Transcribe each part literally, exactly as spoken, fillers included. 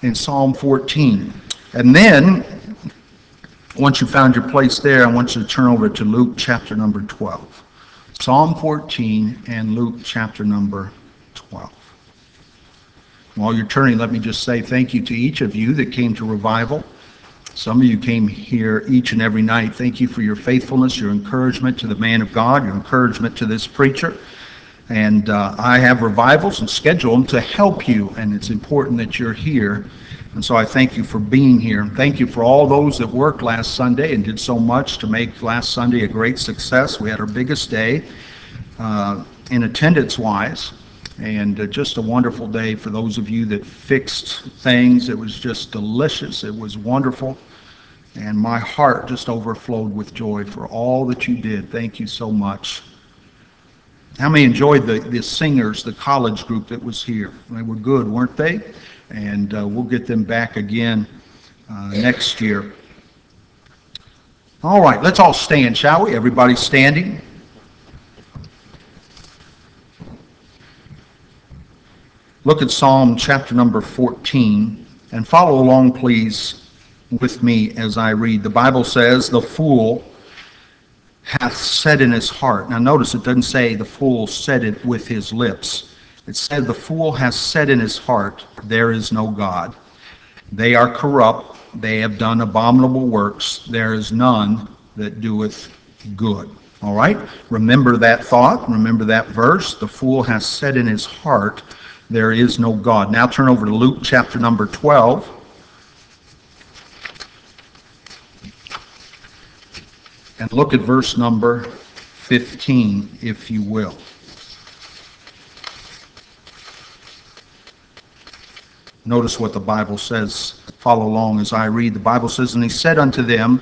in Psalm fourteen. And then, once you found your place there, I want you to turn over to Luke chapter number twelve. Psalm fourteen and Luke chapter number twelve. While you're turning, let me just say thank you to each of you that came to revival. Some of you came here each and every night. Thank you for your faithfulness, your encouragement to the man of God, your encouragement to this preacher. And uh, I have revivals and schedule them to help you, and it's important that you're here. And so I thank you for being here. Thank you for all those that worked last Sunday and did so much to make last Sunday a great success. We had our biggest day uh, in attendance-wise, and uh, just a wonderful day for those of you that fixed things. It was just delicious. It was wonderful, and my heart just overflowed with joy for all that you did. Thank you so much. How many enjoyed the, the singers, the college group that was here? They were good, weren't they? And uh, we'll get them back again uh, next year. All right, let's all stand, shall we? Everybody standing. Look at Psalm chapter number fourteen and follow along, please, with me as I read. The Bible says, "The fool hath said in his heart." Now notice it doesn't say the fool said it with his lips. It said the fool has said in his heart, "There is no God. They are corrupt. They have done abominable works. There is none that doeth good." All right? Remember that thought. Remember that verse. The fool has said in his heart, "There is no God." Now turn over to Luke chapter number twelve. And look at verse number fifteen, if you will. Notice what the Bible says. Follow along as I read. The Bible says, "And he said unto them,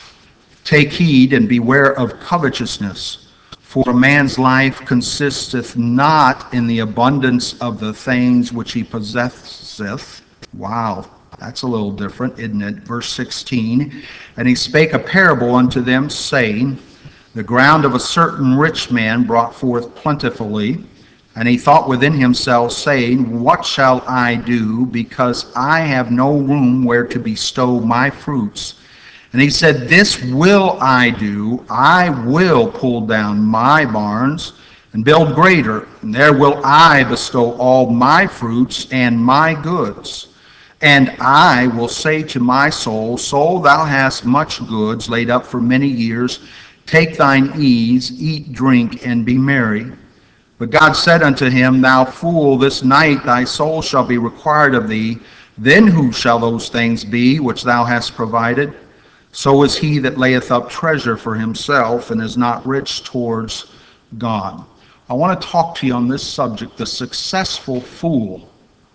Take heed and beware of covetousness, for a man's life consisteth not in the abundance of the things which he possesseth." Wow, that's a little different, isn't it? Verse sixteen, "And he spake a parable unto them, saying, The ground of a certain rich man brought forth plentifully. And he thought within himself, saying, What shall I do, because I have no room where to bestow my fruits? And he said, This will I do. I will pull down my barns and build greater, and there will I bestow all my fruits and my goods. And I will say to my soul, Soul, thou hast much goods laid up for many years. Take thine ease, eat, drink, and be merry. But God said unto him, Thou fool, this night thy soul shall be required of thee. Then who shall those things be which thou hast provided? So is he that layeth up treasure for himself and is not rich towards God." I want to talk to you on this subject, the successful fool.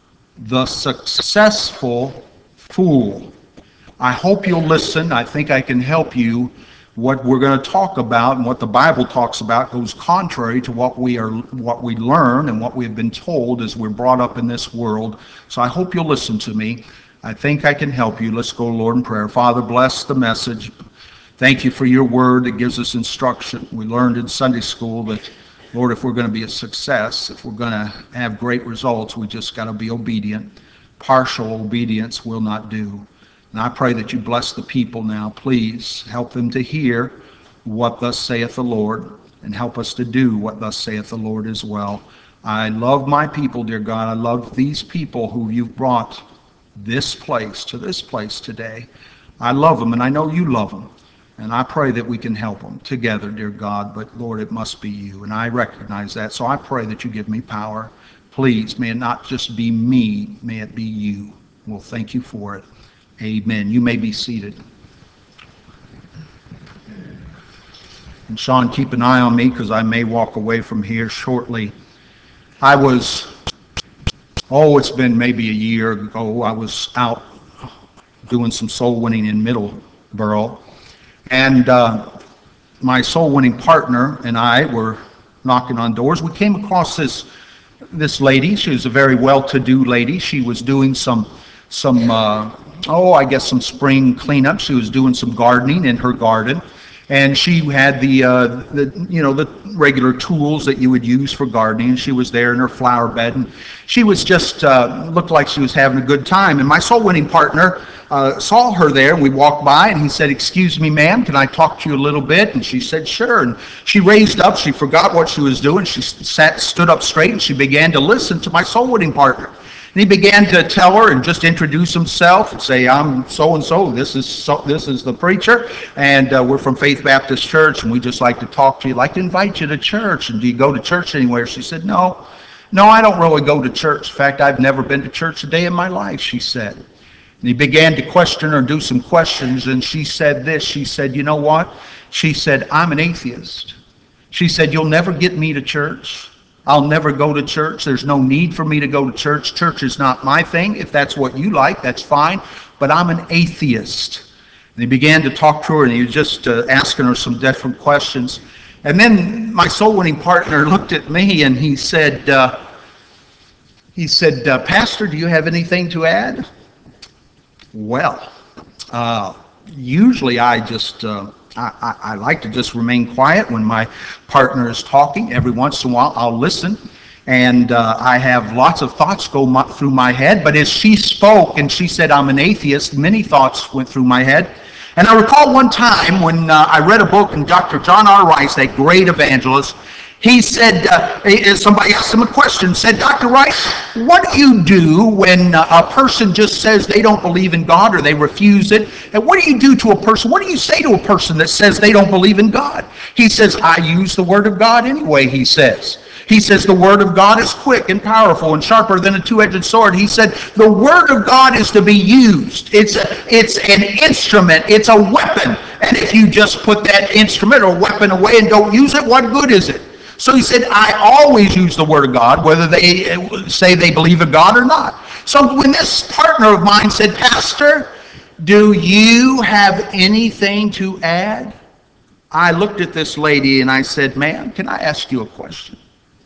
The successful fool. I hope you'll listen. I think I can help you. What we're going to talk about and what the Bible talks about goes contrary to what we are, what we learn and what we've been told as we're brought up in this world. So I hope you'll listen to me. I think I can help you. Let's go, Lord, in prayer. Father, bless the message. Thank you for your word that gives us instruction. We learned in Sunday school that, Lord, if we're going to be a success, if we're going to have great results, we just got to be obedient. Partial obedience will not do. And I pray that you bless the people now. Please help them to hear what thus saith the Lord, and help us to do what thus saith the Lord as well. I love my people, dear God. I love these people who you've brought this place, to this place today. I love them, and I know you love them. And I pray that we can help them together, dear God. But Lord, it must be you, and I recognize that. So I pray that you give me power. Please, may it not just be me, may it be you. Well, thank you for it. Amen. You may be seated. And Sean, keep an eye on me because I may walk away from here shortly. I was, oh, it's been maybe a year ago, I was out doing some soul winning in Middleborough. And uh, my soul winning partner and I were knocking on doors. We came across this, this lady. She was a very well-to-do lady. She was doing some, some uh, oh, I guess some spring cleanup. She was doing some gardening in her garden. And she had the, uh, the, you know, the regular tools that you would use for gardening. And she was there in her flower bed, and she was just uh, looked like she was having a good time. And my soul-winning partner uh, saw her there, and we walked by, and he said, "Excuse me, ma'am, can I talk to you a little bit?" And she said, "Sure." And she raised up. She forgot what she was doing. She sat, stood up straight, and she began to listen to my soul-winning partner. And he began to tell her and just introduce himself and say, "I'm so-and-so, this is so, this is the preacher, and uh, we're from Faith Baptist Church, and we just like to talk to you, like to invite you to church. And do you go to church anywhere?" She said, "No, no, I don't really go to church. In fact, I've never been to church a day in my life," she said. And he began to question her, do some questions, and she said this. She said, "You know what?" She said, "I'm an atheist." She said, "You'll never get me to church. I'll never go to church. There's no need for me to go to church. Church is not my thing. If that's what you like, that's fine. But I'm an atheist." And he began to talk to her, and he was just uh, asking her some different questions. And then my soul-winning partner looked at me, and he said, uh, he said, uh, "Pastor, do you have anything to add?" Well, uh, usually I just... Uh, I, I, I like to just remain quiet when my partner is talking. Every once in a while, I'll listen, and uh, I have lots of thoughts go my, through my head. But as she spoke and she said, "I'm an atheist," many thoughts went through my head. And I recall one time when uh, I read a book, and Doctor John R. Rice, that great evangelist, he said, uh, somebody asked him a question, said, "Doctor Rice, what do you do when uh, a person just says they don't believe in God or they refuse it? And what do you do to a person? What do you say to a person that says they don't believe in God?" He says, "I use the Word of God anyway," he says. He says, "The Word of God is quick and powerful and sharper than a two-edged sword." He said, "The Word of God is to be used. It's, a, it's an instrument. It's a weapon. And if you just put that instrument or weapon away and don't use it, what good is it?" So he said, "I always use the Word of God, whether they say they believe in God or not." So when this partner of mine said, "Pastor, do you have anything to add?" I looked at this lady and I said, "Ma'am, can I ask you a question?"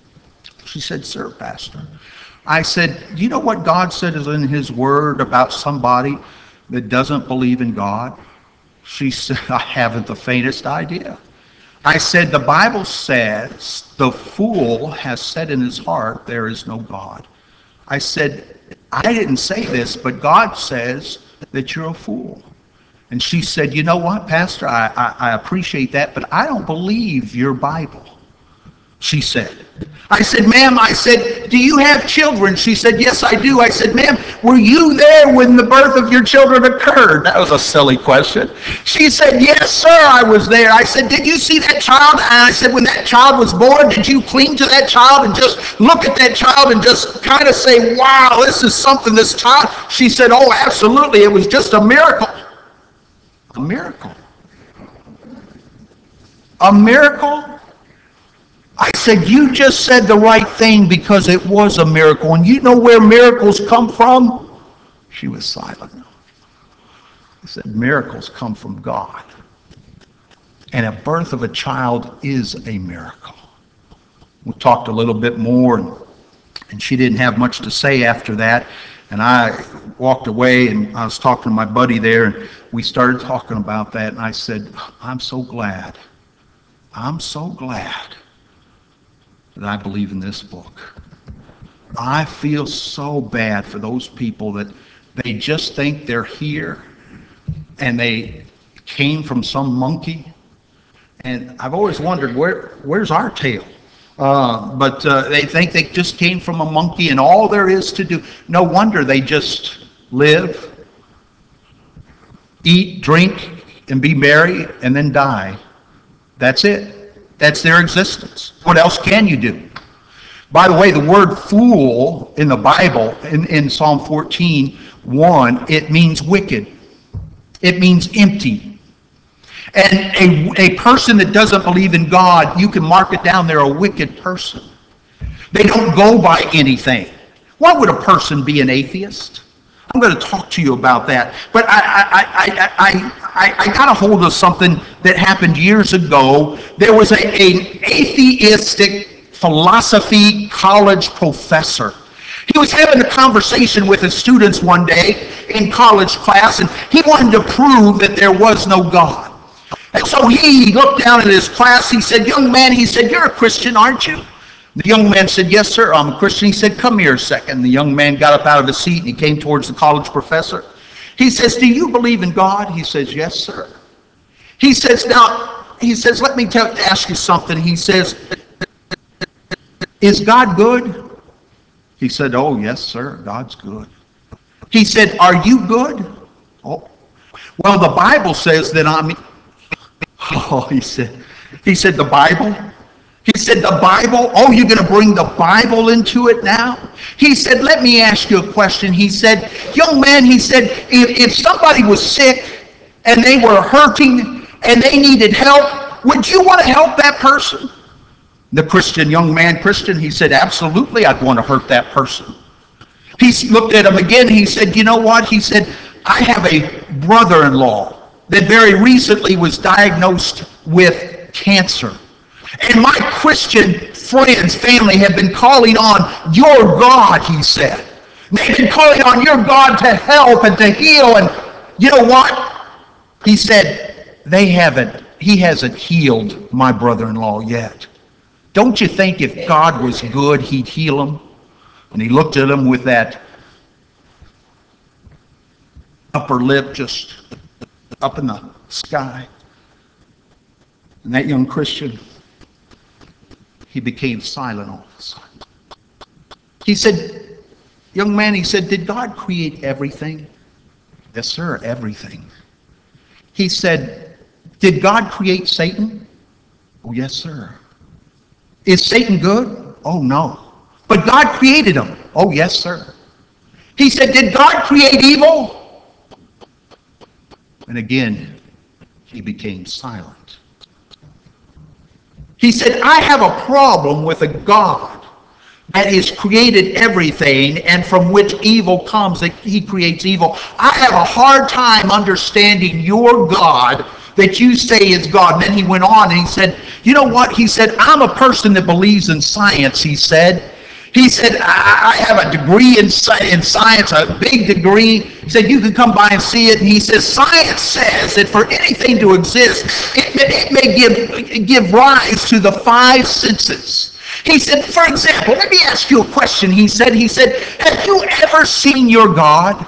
She said, "Sir, Pastor." I said, "Do you know what God said is in His Word about somebody that doesn't believe in God?" She said, "I haven't the faintest idea." I said, "The Bible says the fool has said in his heart, there is no God." I said, "I didn't say this, but God says that you're a fool." And she said, "You know what, Pastor, I, I, I appreciate that, but I don't believe your Bible," she said. I said, "Ma'am," I said, "do you have children?" She said, "Yes, I do." I said, "Ma'am, were you there when the birth of your children occurred?" That was a silly question. She said, "Yes, sir, I was there." I said, "Did you see that child?" And I said, "When that child was born, did you cling to that child and just look at that child and just kind of say, 'Wow, this is something, this child'?" She said, "Oh, absolutely. It was just a miracle." A miracle. A miracle? I said, "You just said the right thing because it was a miracle. And you know where miracles come from?" She was silent. I said, "Miracles come from God. And a birth of a child is a miracle." We talked a little bit more, and, and she didn't have much to say after that. And I walked away, and I was talking to my buddy there, and we started talking about that. And I said, "I'm so glad. I'm so glad that I believe in this book. I feel so bad for those people that they just think they're here and they came from some monkey. And I've always wondered, where where's our tail? Uh, but uh, they think they just came from a monkey and all there is to do. No wonder they just live, eat, drink, and be merry, and then die. That's it. That's their existence. What else can you do? By the way, the word fool in the Bible, in, in Psalm fourteen, one, it means wicked. It means empty. And a, a person that doesn't believe in God, you can mark it down, they're a wicked person. They don't go by anything. Why would a person be an atheist? I'm going to talk to you about that. But I, I, I, I, I, I got a hold of something that happened years ago. There was a, an atheistic philosophy college professor. He was having a conversation with his students one day in college class, and he wanted to prove that there was no God. And so he looked down at his class. He said, young man, he said, you're a Christian, aren't you? The young man said, yes, sir, I'm a Christian. He said, come here a second. The young man got up out of his seat and he came towards the college professor. He says, do you believe in God? He says, yes, sir. He says, now, he says, let me tell, ask you something. He says, is God good? He said, oh, yes, sir, God's good. He said, are you good? Oh, well, the Bible says that I'm... Oh, he said, he said, the Bible? He said, the Bible? Oh, you're going to bring the Bible into it now? He said, let me ask you a question. He said, young man, he said, if, if somebody was sick and they were hurting and they needed help, would you want to help that person? The Christian, young man, Christian, he said, absolutely, I'd want to hurt that person. He looked at him again. He said, you know what? He said, I have a brother-in-law that very recently was diagnosed with cancer. And my Christian friends, family, have been calling on your God, he said. They've been calling on your God to help and to heal. And you know what? He said, they haven't, he hasn't healed my brother-in-law yet. Don't you think if God was good, he'd heal him? And he looked at him with that upper lip just up in the sky. And that young Christian, he became silent all of a sudden. He said, young man, he said, did God create everything? Yes, sir, everything. He said, did God create Satan? Oh, yes, sir. Is Satan good? Oh, no. But God created him. Oh, yes, sir. He said, did God create evil? And again, he became silent. He said, I have a problem with a God that has created everything and from which evil comes, that he creates evil. I have a hard time understanding your God that you say is God. And then he went on and he said, you know what? He said, I'm a person that believes in science, he said. He said, I, I have a degree in, in science, a big degree. He said, you can come by and see it. And he says, science says that for anything to exist, it, it may give, give rise to the five senses. He said, for example, let me ask you a question. He said, he said, have you ever seen your God?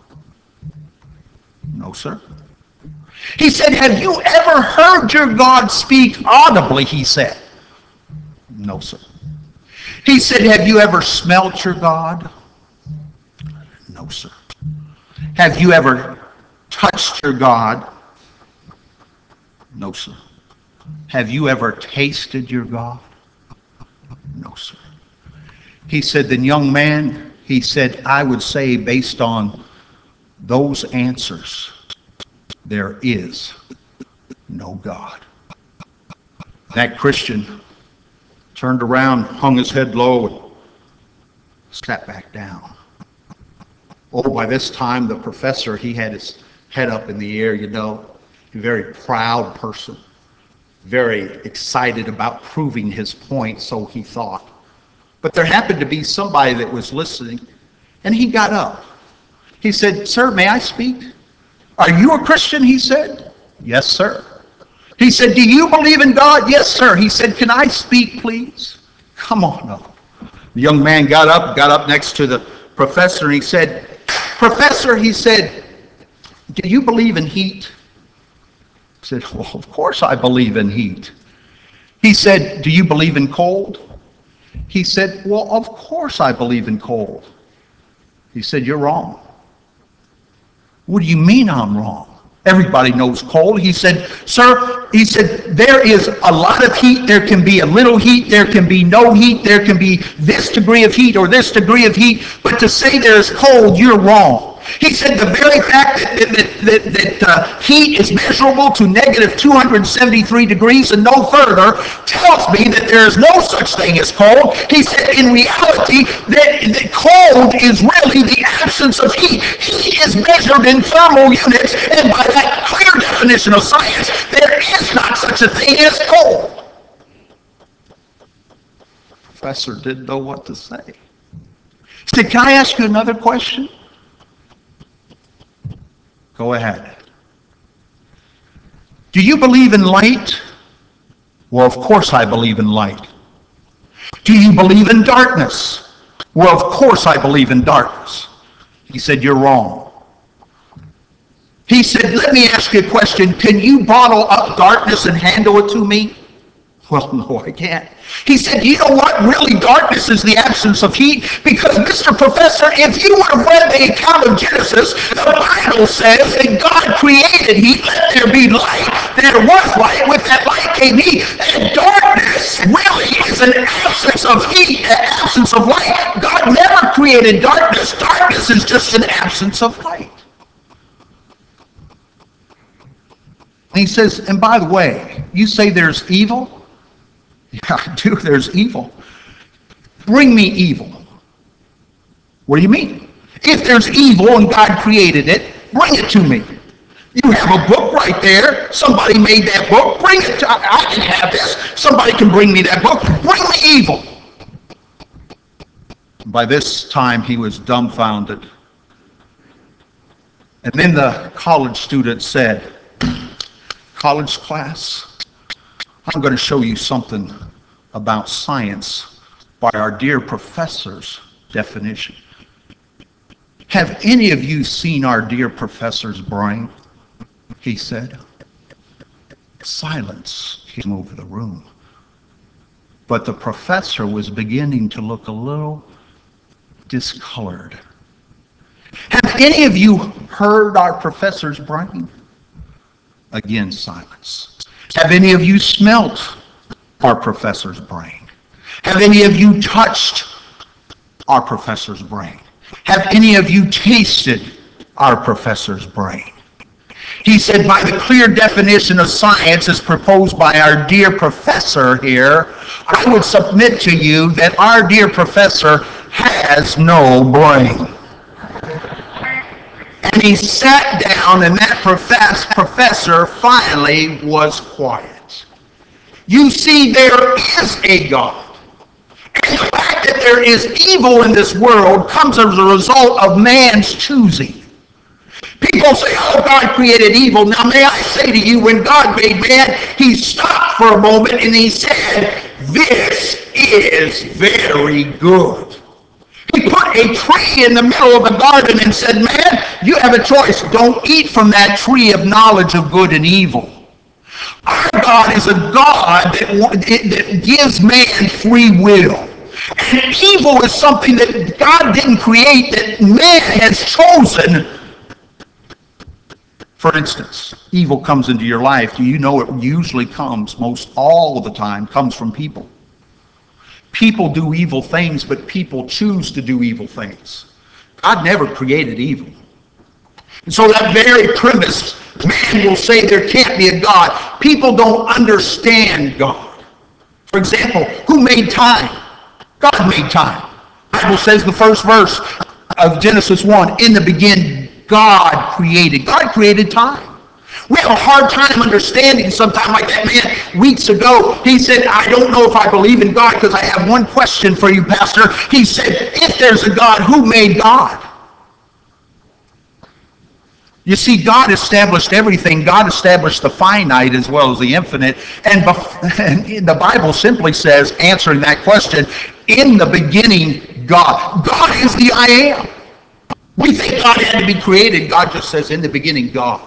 No, sir. He said, have you ever heard your God speak audibly? He said, no, sir. He said, have you ever smelt your God? No, sir. Have you ever touched your God? No, sir. Have you ever tasted your God? No, sir. He said, then young man, he said, I would say based on those answers, there is no God. That Christian turned around, hung his head low, and sat back down. Oh, by this time, the professor, he had his head up in the air, you know, a very proud person, very excited about proving his point, so he thought. But there happened to be somebody that was listening, and he got up. He said, sir, may I speak? Are you a Christian? He said. Yes, sir. He said, do you believe in God? Yes, sir. He said, can I speak, please? Come on up. The young man got up, got up next to the professor, and he said, Professor, he said, do you believe in heat? I said, well, of course I believe in heat. He said, do you believe in cold? He said, well, of course I believe in cold. He said, you're wrong. What do you mean I'm wrong? Everybody knows cold. He said, sir, he said, there is a lot of heat. There can be a little heat. There can be no heat. There can be this degree of heat or this degree of heat. But to say there's cold, you're wrong. He said the very fact that, that, that, that uh, heat is measurable to negative two hundred seventy-three degrees and no further tells me that there is no such thing as cold. He said in reality that, that cold is really the absence of heat. Heat is measured in thermal units, and by that clear definition of science, there is not such a thing as cold. The professor didn't know what to say. He said, can I ask you another question? Go ahead. Do you believe in light? Well, of course I believe in light. Do you believe in darkness? Well, of course I believe in darkness. He said, you're wrong. He said, let me ask you a question. Can you bottle up darkness and handle it to me? Well, no, I can't. He said, you know what? Really, darkness is the absence of heat. Because, Mister Professor, if you would have read the account of Genesis, the Bible says that God created heat. Let there be light. There was light. With that light came heat. And darkness really is an absence of heat, an absence of light. God never created darkness. Darkness is just an absence of light. And he says, and by the way, you say there's evil? Yeah, I do. There's evil. Bring me evil. What do you mean? If there's evil and God created it, bring it to me. You have a book right there. Somebody made that book. Bring it to, I, I can have this. Somebody can bring me that book. Bring me evil. By this time, he was dumbfounded. And then the college student said, college class, I'm going to show you something about science by our dear professor's definition. Have any of you seen our dear professor's brain? He said. Silence came over the room. But the professor was beginning to look a little discolored. Have any of you heard our professor's brain? Again, silence. Have any of you smelt our professor's brain? Have any of you touched our professor's brain? Have any of you tasted our professor's brain? He said, by the clear definition of science as proposed by our dear professor here, I would submit to you that our dear professor has no brain. And he sat down, and that profess, professor finally was quiet. You see, there is a God. And the fact that there is evil in this world comes as a result of man's choosing. People say, oh, God created evil. Now, may I say to you, when God made man, he stopped for a moment and he said, this is very good. He put a tree in the middle of the garden and said, man, you have a choice. Don't eat from that tree of knowledge of good and evil. Our God is a God that, that gives man free will. And evil is something that God didn't create, that man has chosen. For instance, evil comes into your life. Do you know it usually comes, most all of the time, comes from people? People do evil things, but people choose to do evil things. God never created evil. And so that very premise, man will say there can't be a God. People don't understand God. For example, who made time? God made time. The Bible says the first verse of Genesis one, in the beginning, God created. God created time. We have a hard time understanding sometimes, like that man weeks ago. He said, I don't know if I believe in God because I have one question for you, Pastor. He said, if there's a God, who made God? You see, God established everything. God established the finite as well as the infinite. And the Bible simply says, answering that question, in the beginning, God. God is the I am. We think God had to be created. God just says, in the beginning, God.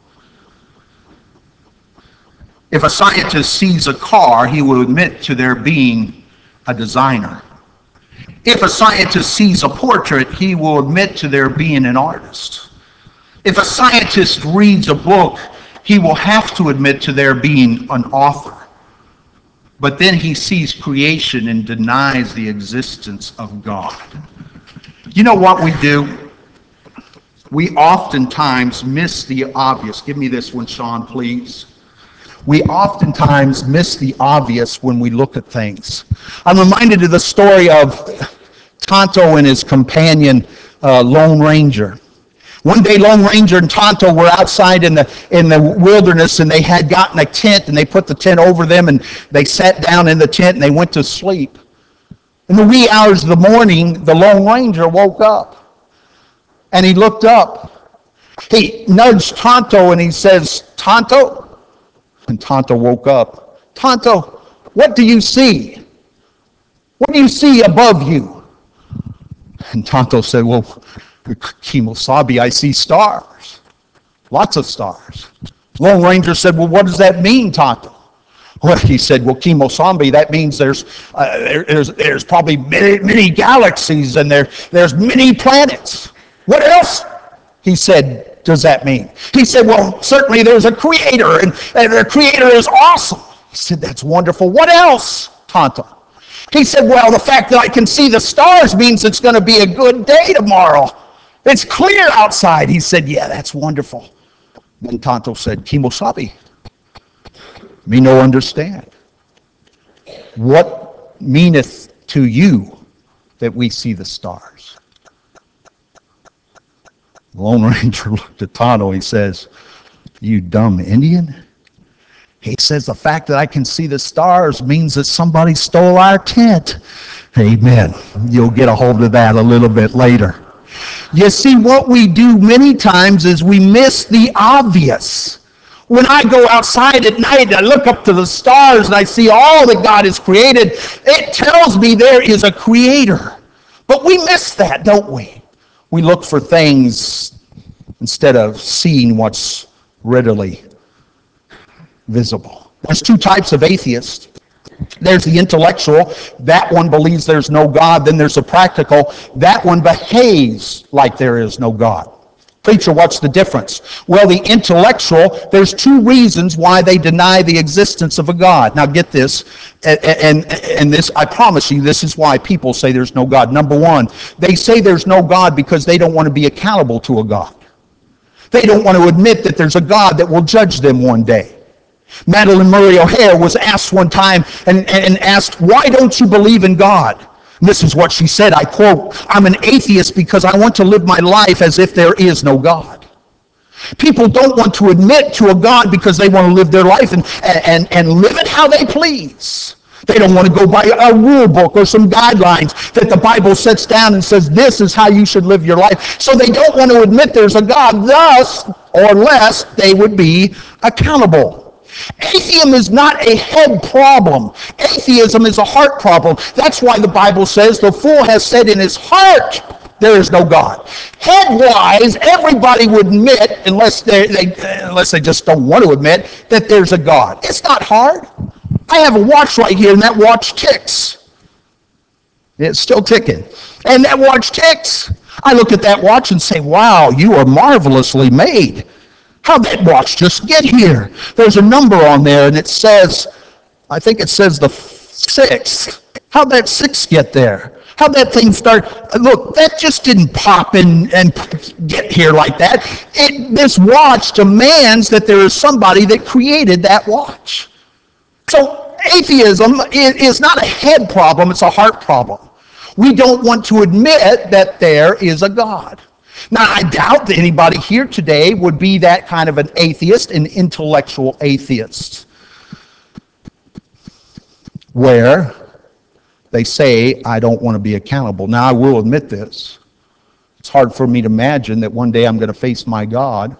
If a scientist sees a car, he will admit to there being a designer. If a scientist sees a portrait, he will admit to there being an artist. If a scientist reads a book, he will have to admit to there being an author. But then he sees creation and denies the existence of God. You know what we do? We oftentimes miss the obvious. Give me this one, Sean, please. We oftentimes miss the obvious when we look at things. I'm reminded of the story of Tonto and his companion, uh, Lone Ranger. One day, Lone Ranger and Tonto were outside in the in the wilderness, and they had gotten a tent, and they put the tent over them, and they sat down in the tent, and they went to sleep. In the wee hours of the morning, the Lone Ranger woke up, and he looked up. He nudged Tonto, and he says, Tonto, And Tonto woke up. Tonto, what do you see? What do you see above you? And Tonto said, well, Kimosabe, I see stars. Lots of stars. Lone Ranger said, well, what does that mean, Tonto? Well, he said, well, Kimosabe, that means there's uh, there, there's there's probably many, many galaxies and there there's many planets. What else? He said, does that mean? He said, well, certainly there's a creator, and, and the creator is awesome. He said, that's wonderful. What else, Tonto? He said, well, the fact that I can see the stars means it's going to be a good day tomorrow. It's clear outside. He said, yeah, that's wonderful. Then Tonto said, Kimosabe, me no understand. What meaneth to you that we see the stars? The Lone Ranger looked at Tonto. He says, you dumb Indian. He says, the fact that I can see the stars means that somebody stole our tent. Amen. You'll get a hold of that a little bit later. You see, what we do many times is we miss the obvious. When I go outside at night and I look up to the stars and I see all that God has created, it tells me there is a creator. But we miss that, don't we? We look for things instead of seeing what's readily visible. There's two types of atheists. There's the intellectual. That one believes there's no God. Then there's the practical. That one behaves like there is no God. Preacher, what's the difference? Well, the intellectual, there's two reasons why they deny the existence of a God. Now get this, and, and, and this, I promise you, this is why people say there's no God. Number one, they say there's no God because they don't want to be accountable to a God. They don't want to admit that there's a God that will judge them one day. Madalyn Murray O'Hair was asked one time and, and asked, why don't you believe in God? And this is what she said, I quote, I'm an atheist because I want to live my life as if there is no God. People don't want to admit to a God because they want to live their life and, and, and live it how they please. They don't want to go by a rule book or some guidelines that the Bible sets down and says this is how you should live your life. So they don't want to admit there's a God, thus, or less, they would be accountable. Atheism is not a head problem. Atheism is a heart problem. That's why the Bible says the fool has said in his heart there is no God. Head-wise, everybody would admit, unless they, they, unless they just don't want to admit, that there's a God. It's not hard. I have a watch right here, and that watch ticks. It's still ticking. And that watch ticks. I look at that watch and say, wow, you are marvelously made. How'd that watch just get here? There's a number on there, and it says, I think it says the six. How'd that six get there? How'd that thing start? Look, that just didn't pop in and get here like that. It, this watch demands that there is somebody that created that watch. So atheism is not a head problem, it's a heart problem. We don't want to admit that there is a God. Now, I doubt that anybody here today would be that kind of an atheist, an intellectual atheist, where they say, I don't want to be accountable. Now, I will admit this. It's hard for me to imagine that one day I'm going to face my God,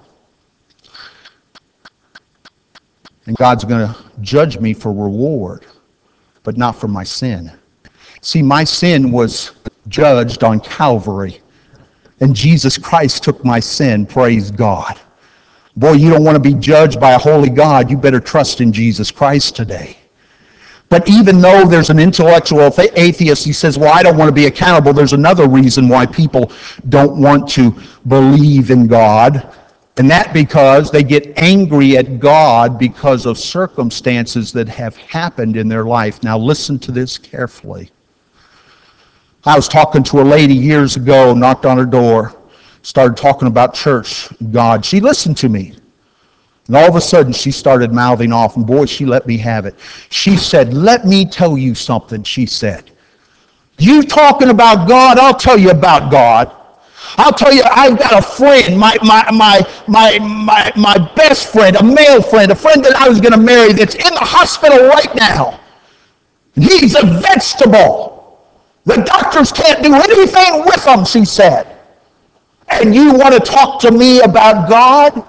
and God's going to judge me for reward, but not for my sin. See, my sin was judged on Calvary. And Jesus Christ took my sin, praise God. Boy, you don't want to be judged by a holy God. You better trust in Jesus Christ today. But even though there's an intellectual atheist, he says, well, I don't want to be accountable. There's another reason why people don't want to believe in God. And that because they get angry at God because of circumstances that have happened in their life. Now listen to this carefully. I was talking to a lady years ago, knocked on her door, started talking about church, God. She listened to me. And all of a sudden, she started mouthing off, and boy, she let me have it. She said, let me tell you something, she said. You talking about God, I'll tell you about God. I'll tell you, I've got a friend, my, my, my, my, my, my best friend, a male friend, a friend that I was going to marry that's in the hospital right now. He's a vegetable. The doctors can't do anything with them, she said. And you want to talk to me about God?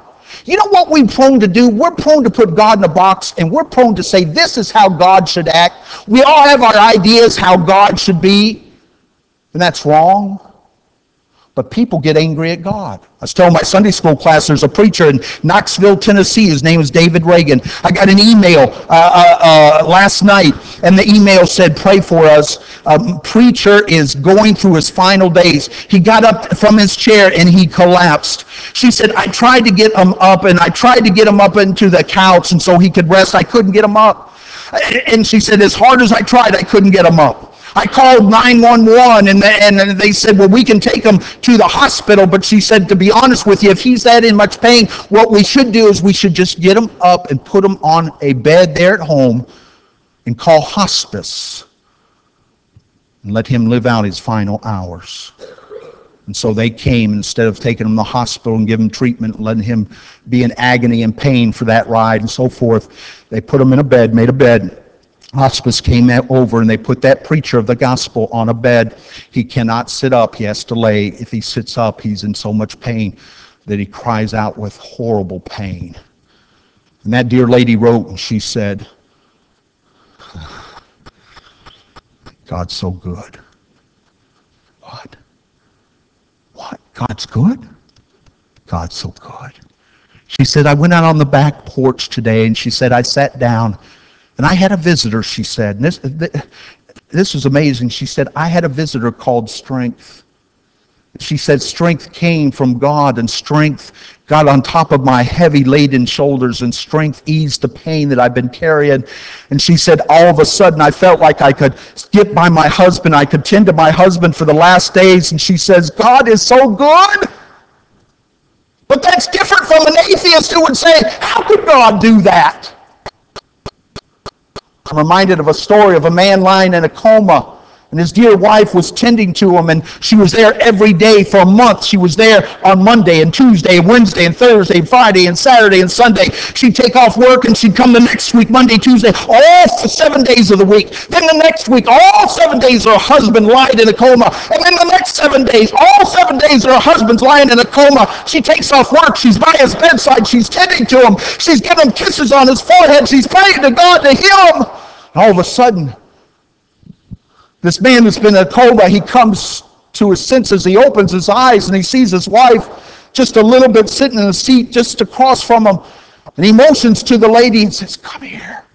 You know what we're prone to do? We're prone to put God in a box, and we're prone to say, this is how God should act. We all have our ideas how God should be, and that's wrong. But people get angry at God. I was telling my Sunday school class, there's a preacher in Knoxville, Tennessee. His name is David Reagan. I got an email uh, uh, uh, last night, and the email said, pray for us. A preacher is going through his final days. He got up from his chair, and he collapsed. She said, I tried to get him up, and I tried to get him up into the couch, and so he could rest. I couldn't get him up. And she said, as hard as I tried, I couldn't get him up. I called nine one one, and, and they said, well, we can take him to the hospital. But she said, to be honest with you, if he's that in much pain, what we should do is we should just get him up and put him on a bed there at home and call hospice and let him live out his final hours. And so they came, instead of taking him to the hospital and giving him treatment and letting him be in agony and pain for that ride and so forth, they put him in a bed, made a bed. Hospice came over, and they put that preacher of the gospel on a bed. He cannot sit up. He has to lay. If he sits up, he's in so much pain that he cries out with horrible pain. And that dear lady wrote, and she said, God's so good. What? What? God's good? God's so good. She said, I went out on the back porch today, and she said, I sat down, and I had a visitor, she said. And this, this was amazing. She said, I had a visitor called Strength. She said, strength came from God, and strength got on top of my heavy laden shoulders, and strength eased the pain that I've been carrying. And she said, all of a sudden I felt like I could get by my husband. I could tend to my husband for the last days. And she says, God is so good. But that's different from an atheist who would say, how could God do that? I'm reminded of a story of a man lying in a coma, and his dear wife was tending to him, and she was there every day for a month. She was there on Monday and Tuesday and Wednesday and Thursday and Friday and Saturday and Sunday. She'd take off work, and she'd come the next week, Monday, Tuesday, all seven days of the week. Then the next week, all seven days her husband lied in a coma. And then the next seven days, all seven days her husband's lying in a coma. She takes off work. She's by his bedside. She's tending to him. She's giving him kisses on his forehead. She's praying to God to heal him. And all of a sudden, this man that's been in a coma, he comes to his senses. He opens his eyes, and he sees his wife just a little bit sitting in a seat just across from him. And he motions to the lady and says, come here.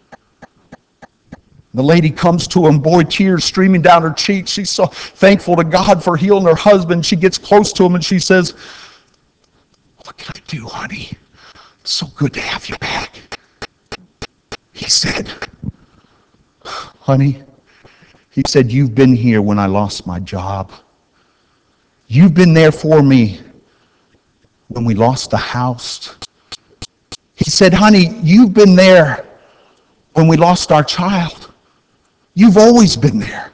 The lady comes to him, boy, tears streaming down her cheeks. She's so thankful to God for healing her husband. She gets close to him, and she says, what can I do, honey? It's so good to have you back. He said, honey, he said, you've been here when I lost my job. You've been there for me when we lost the house. He said, honey, you've been there when we lost our child. You've always been there.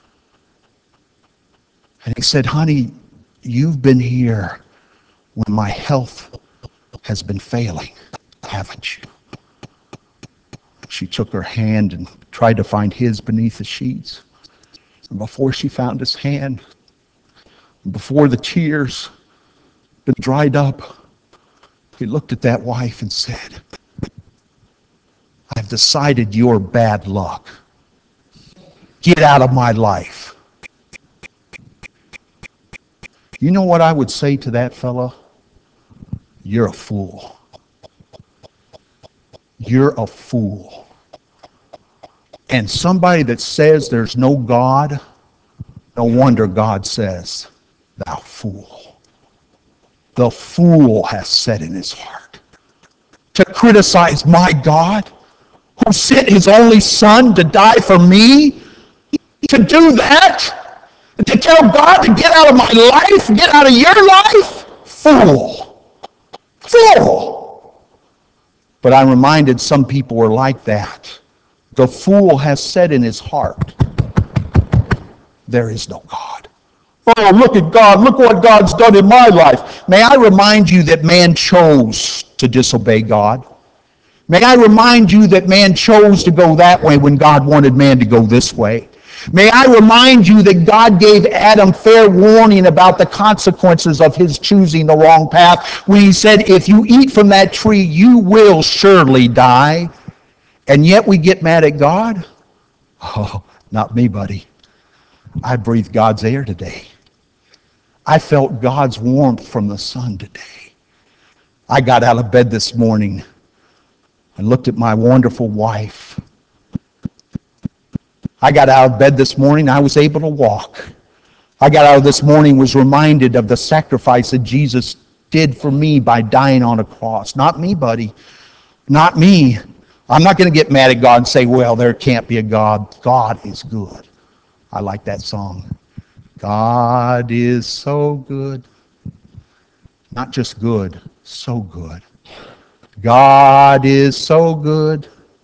And he said, honey, you've been here when my health has been failing, haven't you? She took her hand and tried to find his beneath the sheets. And before she found his hand, before the tears had dried up, he looked at that wife and said, I've decided you're bad luck. Get out of my life. You know what I would say to that fella? You're a fool. You're a fool. And somebody that says there's no God, no wonder God says, thou fool. The fool has said in his heart to criticize my God, who sent his only son to die for me, to do that, to tell God to get out of my life, get out of your life? Fool. Fool. But I'm reminded some people are like that. The fool has said in his heart, there is no God. Oh, look at God. Look what God's done in my life. May I remind you that man chose to disobey God. May I remind you that man chose to go that way when God wanted man to go this way. May I remind you that God gave Adam fair warning about the consequences of his choosing the wrong path when he said, if you eat from that tree, you will surely die. And yet we get mad at God? Oh, not me, buddy. I breathed God's air today. I felt God's warmth from the sun today. I got out of bed this morning and looked at my wonderful wife. I got out of bed this morning, I was able to walk. I got out of this morning, was reminded of the sacrifice that Jesus did for me by dying on a cross. Not me, buddy. Not me. I'm not going to get mad at God and say, well, there can't be a God. God is good. I like that song. God is so good. Not just good, so good. God is so good.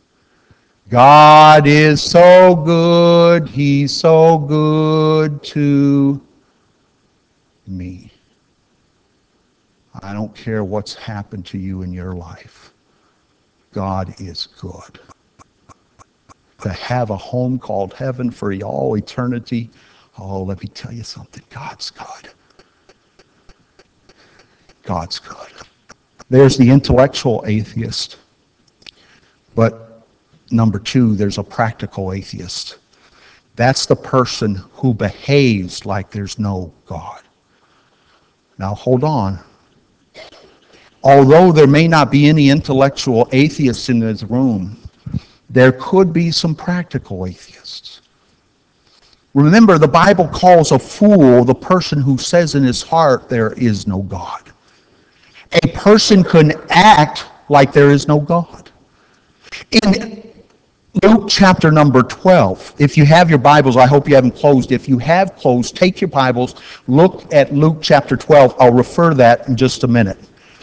God is so good. He's so good to me. I don't care what's happened to you in your life. God is good. To have a home called heaven for all eternity, oh, let me tell you something. God's good. God's good. There's the intellectual atheist. But number two, there's a practical atheist. That's the person who behaves like there's no God. Now hold on. Although there may not be any intellectual atheists in this room, there could be some practical atheists. Remember, the Bible calls a fool the person who says in his heart there is no God. A person can act like there is no God. In Luke chapter number twelve. If you have your Bibles, I hope you haven't closed. If you have closed, take your Bibles, look at Luke chapter twelve. I'll refer to that in just a minute.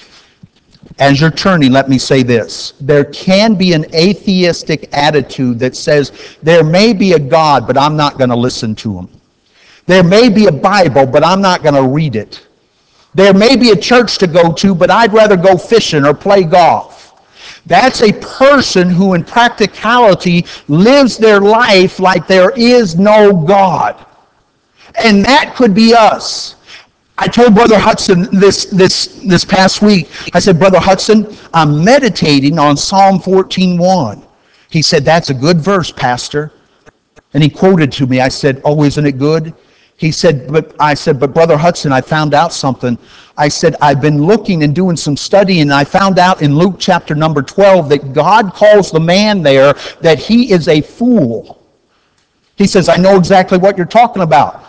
As you're turning, let me say this. There can be an atheistic attitude that says, there may be a God, but I'm not going to listen to him. There may be a Bible, but I'm not going to read it. There may be a church to go to, but I'd rather go fishing or play golf. That's a person who in practicality lives their life like there is no God. And that could be us. I told Brother Hudson this, this, this past week, I said, Brother Hudson, I'm meditating on Psalm fourteen one. He said, that's a good verse, Pastor. And he quoted to me, I said, oh, isn't it good? He said, but I said, but Brother Hudson, I found out something. I said, I've been looking and doing some studying, and I found out in Luke chapter number twelve that God calls the man there that he is a fool. He says, I know exactly what you're talking about.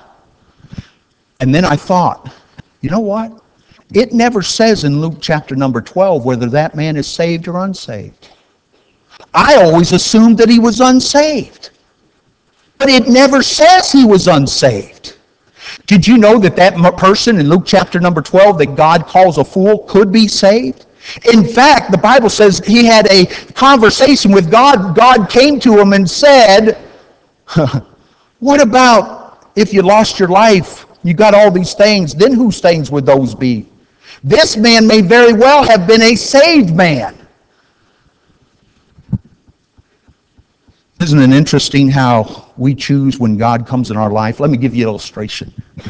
And then I thought, you know what? It never says in Luke chapter number twelve whether that man is saved or unsaved. I always assumed that he was unsaved. But it never says he was unsaved. Did you know that that person in Luke chapter number twelve that God calls a fool could be saved? In fact, the Bible says he had a conversation with God. God came to him and said, what about if you lost your life? You got all these things. Then whose things would those be? This man may very well have been a saved man. Isn't it interesting how we choose when God comes in our life? Let me give you an illustration.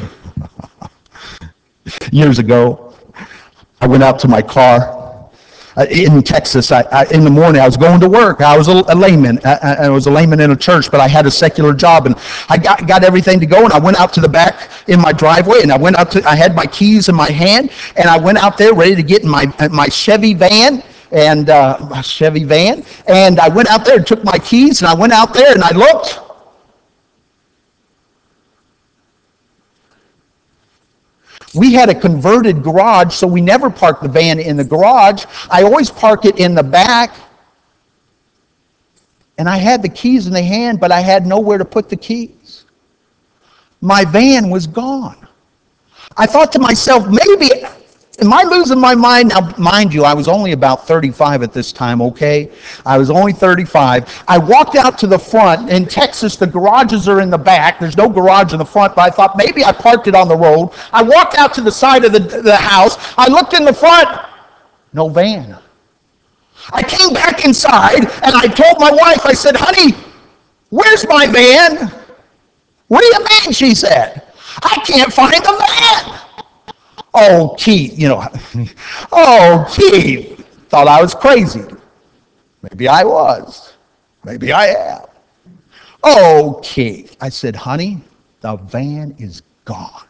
Years ago, I went out to my car uh, in Texas. I, I, in the morning, I was going to work. I was a, a layman. I, I was a layman in a church, but I had a secular job, and I got, got everything to go, and I went out to the back in my driveway, and I went out to, I had my keys in my hand, and I went out there ready to get in my, my Chevy van, and uh, my Chevy van, and I went out there and took my keys, and I went out there and I looked. We had a converted garage, so we never parked the van in the garage. I always park it in the back. And I had the keys in the hand, but I had nowhere to put the keys. My van was gone. I thought to myself, maybe, am I losing my mind? Now, mind you, I was only about thirty-five at this time, okay? I was only thirty-five. I walked out to the front. In Texas, the garages are in the back. There's no garage in the front, but I thought maybe I parked it on the road. I walked out to the side of the, the house. I looked in the front. No van. I came back inside, and I told my wife, I said, honey, where's my van? What do you mean, she said. I can't find the van. Oh, Keith, you know, oh, Keith, thought I was crazy. Maybe I was. Maybe I am. Oh, Keith. I said, honey, the van is gone.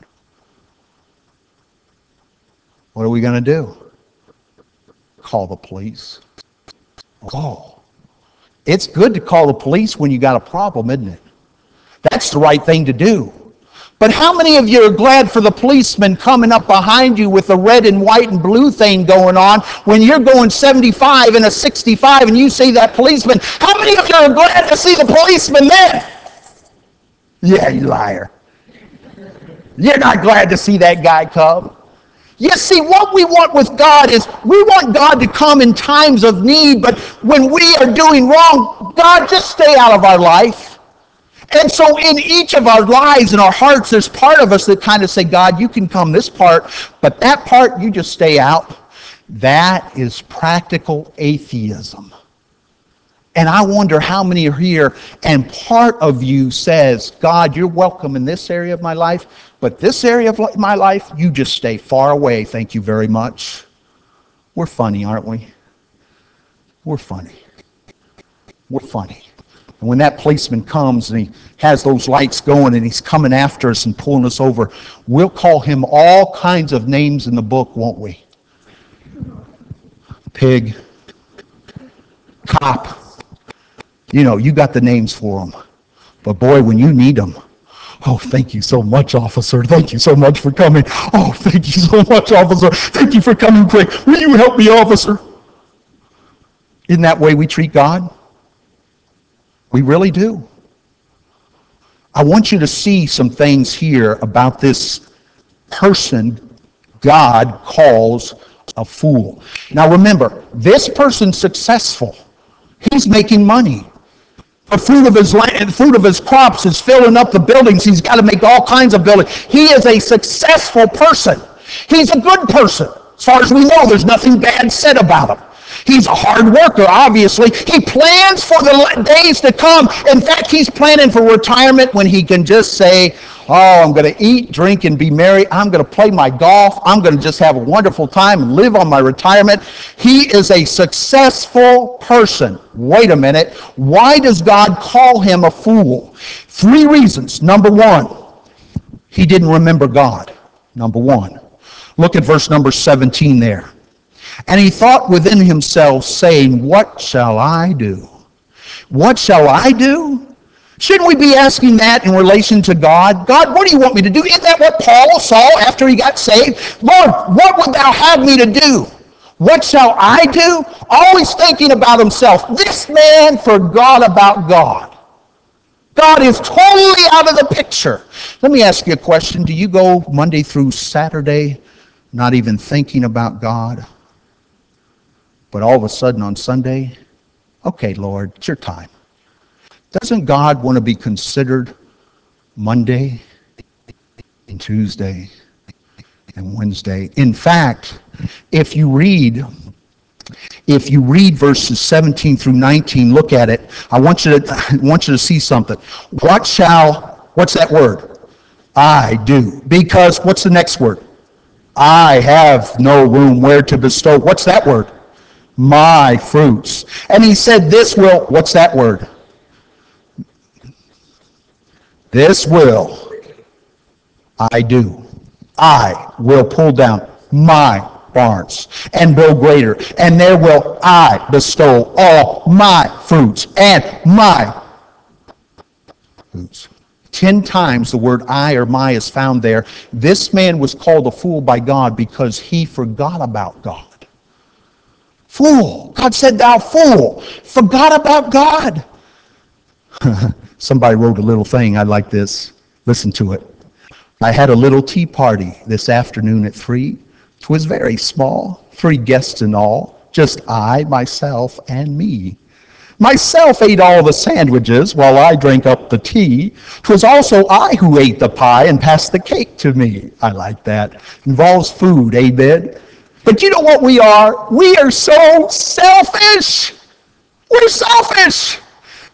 What are we going to do? Call the police. Oh, it's good to call the police when you got a problem, isn't it? That's the right thing to do. But how many of you are glad for the policeman coming up behind you with the red and white and blue thing going on when you're going seventy-five and a sixty-five and you see that policeman? How many of you are glad to see the policeman then? Yeah, you liar. You're not glad to see that guy come. You see, what we want with God is we want God to come in times of need, but when we are doing wrong, God, just stay out of our life. And so in each of our lives and our hearts, there's part of us that kind of say, God, you can come this part, but that part, you just stay out. That is practical atheism. And I wonder how many are here, and part of you says, God, you're welcome in this area of my life, but this area of my life, you just stay far away. Thank you very much. We're funny, aren't we? We're funny. We're funny. And when that policeman comes and he has those lights going and he's coming after us and pulling us over, we'll call him all kinds of names in the book, won't we? Pig, cop. You know, you got the names for them. But boy, when you need them, oh, thank you so much, officer. Thank you so much for coming. Oh, thank you so much, officer. Thank you for coming quick. Will you help me, officer? Isn't that the way we treat God? We really do. I want you to see some things here about this person God calls a fool. Now remember, this person's successful. He's making money. The fruit of his land, the fruit of his crops is filling up the buildings. He's got to make all kinds of buildings. He is a successful person. He's a good person. As far as we know, there's nothing bad said about him. He's a hard worker, obviously. He plans for the days to come. In fact, he's planning for retirement when he can just say, oh, I'm going to eat, drink, and be merry. I'm going to play my golf. I'm going to just have a wonderful time and live on my retirement. He is a successful person. Wait a minute. Why does God call him a fool? Three reasons. Number one, he didn't remember God. Number one. Look at verse number seventeen there. And he thought within himself, saying, what shall I do? What shall I do? Shouldn't we be asking that in relation to God? God, what do you want me to do? Isn't that what Paul saw after he got saved? Lord, what would thou have me to do? What shall I do? Always thinking about himself. This man forgot about God. God is totally out of the picture. Let me ask you a question. Do you go Monday through Saturday not even thinking about God? But all of a sudden on Sunday, okay, Lord, it's your time. Doesn't God want to be considered Monday and Tuesday and Wednesday? In fact, if you read, if you read verses seventeen through nineteen, look at it. I want you to, I want you to see something. What shall, what's that word? I do. Because what's the next word? I have no room where to bestow. What's that word? My fruits. And he said, this will, what's that word? This will I do. I will pull down my barns and build greater, and there will I bestow all my fruits and my fruits. Ten times the word I or my is found there. This man was called a fool by God because he forgot about God. Fool. God said, thou fool. Forgot about God. Somebody wrote a little thing. I like this. Listen to it. I had a little tea party this afternoon at three. 'Twas very small. Three guests in all. Just I, myself, and me. Myself ate all the sandwiches while I drank up the tea. 'Twas also I who ate the pie and passed the cake to me. I like that. Involves food, amen? But you know what we are? We are so selfish. We're selfish.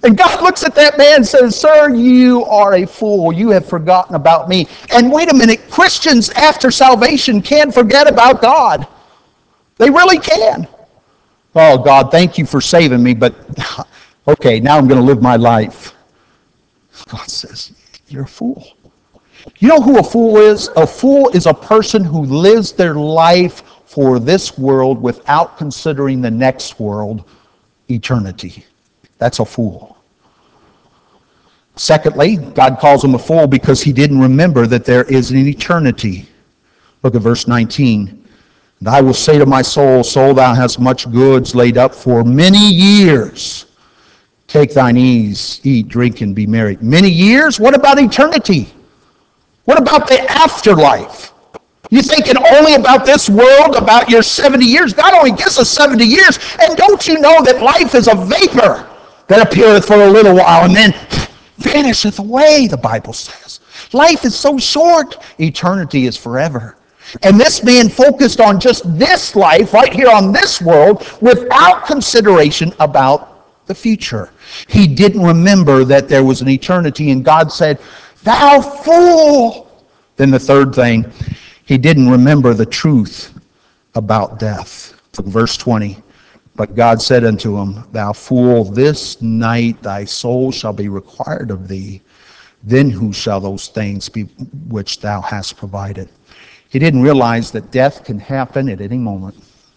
And God looks at that man and says, sir, you are a fool. You have forgotten about me. And wait a minute, Christians after salvation can forget about God. They really can. Oh, God, thank you for saving me, but okay, now I'm going to live my life. God says, you're a fool. You know who a fool is? A fool is a person who lives their life for this world without considering the next world, eternity. That's a fool. Secondly, God calls him a fool because he didn't remember that there is an eternity. Look at verse nineteen. And I will say to my soul, soul, thou hast much goods laid up for many years. Take thine ease, eat, drink, and be merry. Many years? What about eternity? What about the afterlife? You thinking only about this world, about your seventy years? God only gives us seventy years. And don't you know that life is a vapor that appeareth for a little while and then vanisheth away, the Bible says. Life is so short. Eternity is forever. And this man focused on just this life, right here on this world, without consideration about the future. He didn't remember that there was an eternity, and God said, thou fool! Then the third thing, he didn't remember the truth about death. Look, verse twenty. But God said unto him, thou fool, this night thy soul shall be required of thee. Then who shall those things be which thou hast provided? He didn't realize that death can happen at any moment.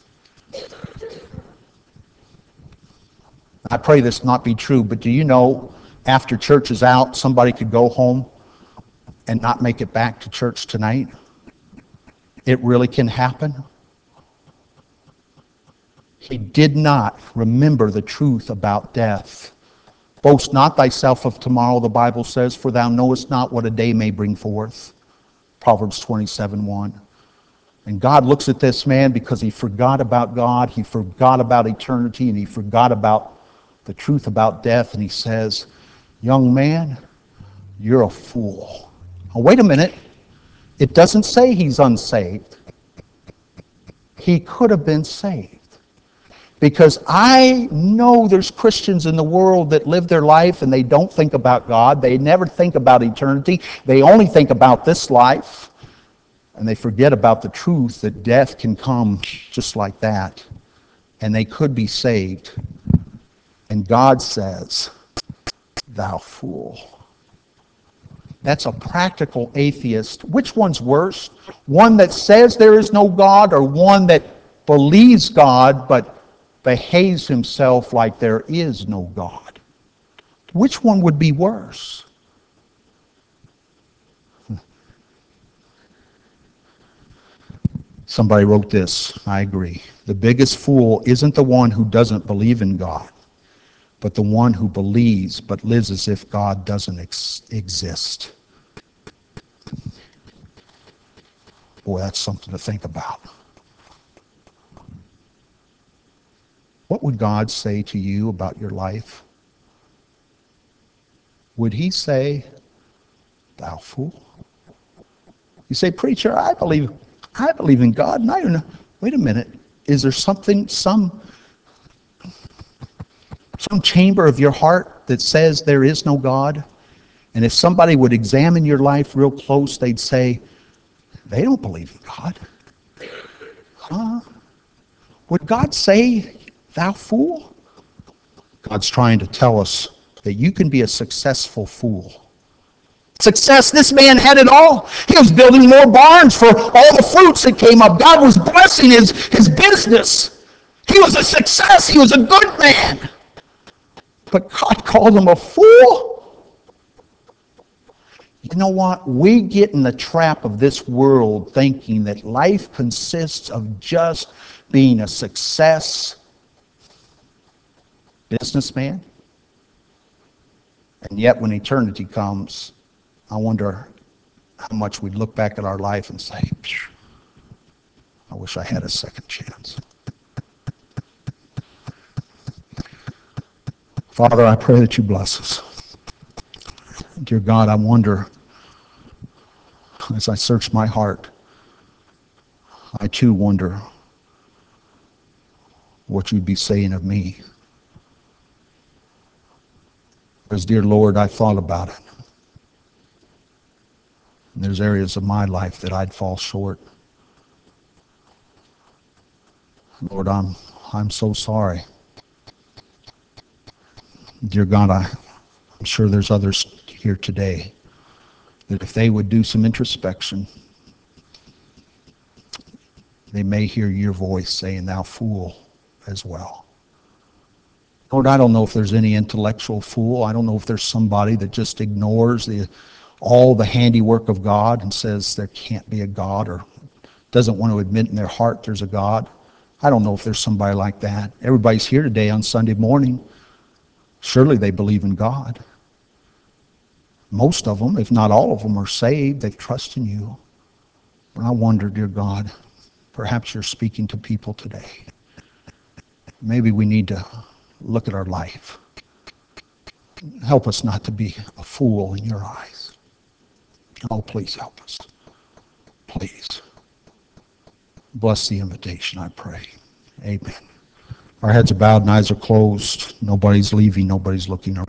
I pray this not be true, but do you know after church is out, somebody could go home and not make it back to church tonight? It really can happen. He did not remember the truth about death. Boast not thyself of tomorrow, the Bible says, for thou knowest not what a day may bring forth. Proverbs twenty-seven one. And God looks at this man because he forgot about God, he forgot about eternity, and he forgot about the truth about death, and he says, young man, you're a fool. Oh, wait a minute. It doesn't say he's unsaved. He could have been saved. Because I know there's Christians in the world that live their life and they don't think about God. They never think about eternity. They only think about this life. And they forget about the truth that death can come just like that. And they could be saved. And God says, thou fool. That's a practical atheist. Which one's worse? One that says there is no God, or one that believes God but behaves himself like there is no God? Which one would be worse? Somebody wrote this. I agree. The biggest fool isn't the one who doesn't believe in God, but the one who believes but lives as if God doesn't ex- exist. Boy, that's something to think about. What would God say to you about your life? Would he say, thou fool? You say, preacher, I believe I believe in God, and I don't know. Wait a minute. Is there something, some, some chamber of your heart that says there is no God? And if somebody would examine your life real close, they'd say, they don't believe in God. Huh? Would God say, thou fool? God's trying to tell us that you can be a successful fool. Success, this man had it all. He was building more barns for all the fruits that came up. God was blessing his, his business. He was a success. He was a good man. But God called him a fool. You know what? We get in the trap of this world thinking that life consists of just being a success businessman. And yet when eternity comes, I wonder how much we'd look back at our life and say, I wish I had a second chance. Father, I pray that you bless us. Dear God, I wonder, as I search my heart, I too wonder what you'd be saying of me. Because, dear Lord, I thought about it. And there's areas of my life that I'd fall short. Lord, I'm, I'm so sorry. Dear God, I, I'm sure there's others here today that if they would do some introspection, they may hear your voice saying, "Thou fool," as well. Lord, I don't know if there's any intellectual fool. I don't know if there's somebody that just ignores the all the handiwork of God and says there can't be a God, or doesn't want to admit in their heart there's a God. I don't know if there's somebody like that. Everybody's here today on Sunday morning. Surely they believe in God. Most of them, if not all of them, are saved. They trust in you. But I wonder, dear God, perhaps you're speaking to people today. Maybe we need to look at our life. Help us not to be a fool in your eyes. Oh, please help us. Please. Bless the invitation, I pray. Amen. Our heads are bowed and eyes are closed. Nobody's leaving. Nobody's looking around.